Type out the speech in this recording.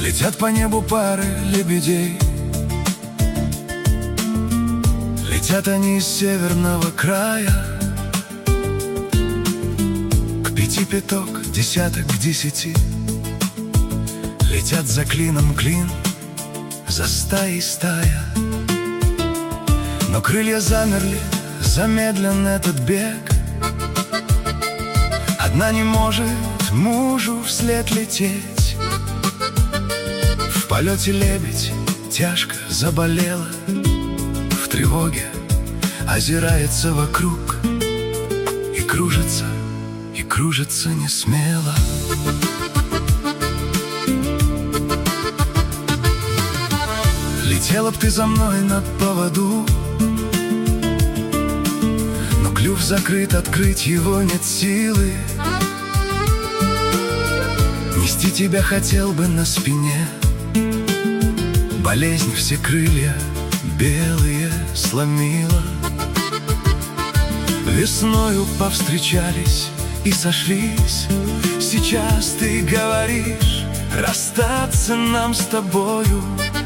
Летят по небу пары лебедей. Летят они из северного края. К 5 пяток, десяток к 10. Летят за клином клин, за стаей стая. Но крылья замерли, замедлен этот бег. Одна не может мужу вслед лететь. В полете лебедь тяжко заболела, в тревоге озирается вокруг и кружится не смело. Летела б ты за мной на поводу, но клюв закрыт, открыть его нет силы. Нести тебя хотел бы на спине, болезнь все крылья белые сломила. Весною повстречались и сошлись. Сейчас ты говоришь, расстаться нам с тобою.